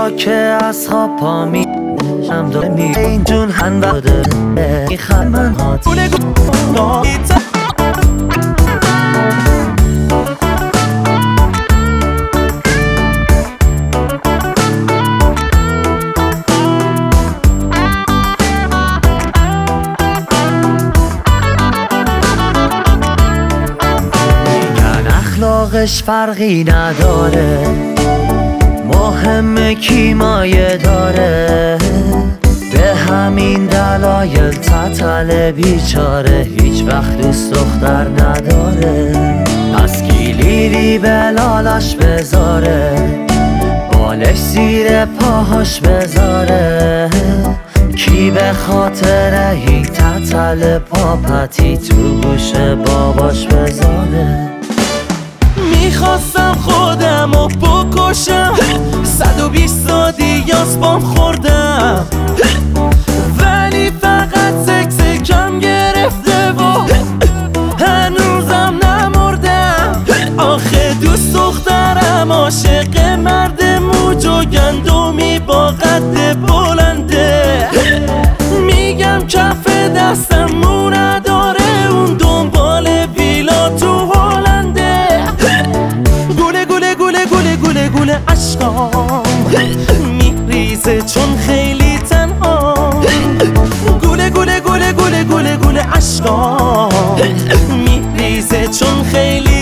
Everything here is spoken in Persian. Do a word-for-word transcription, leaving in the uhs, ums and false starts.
شبا که از خواب پا می هم داره می این جون هن بده میخوام من هات اخلاقش فرقی نداره، مهمه کی مایه داره. به همین دلایل تتل بیچاره هیچ وقت دوست دختر نداره. پس گیلیری به لالش بذاره، بالش زیر پاهاش بذاره. کی به خاطر هی تتل پاپتی تو گوش باباش بذاره. میخواستم خودم رو بکشم، صد و بیست دیاس بام خوردم، ولی فقط سکس کم گرفته و هنوزم نمردم. آخه دوست دخترم عاشق مرد موج و گندمی با قد بلنده. میگم کف دستم مو نداره، اون دنبال ویلا تو هلنده. گوله گوله گوله گوله گوله گوله عشقام میریزه چون خیلی تنها. گوله گوله گوله گوله گوله گوله عشقام میریزه چون خیلی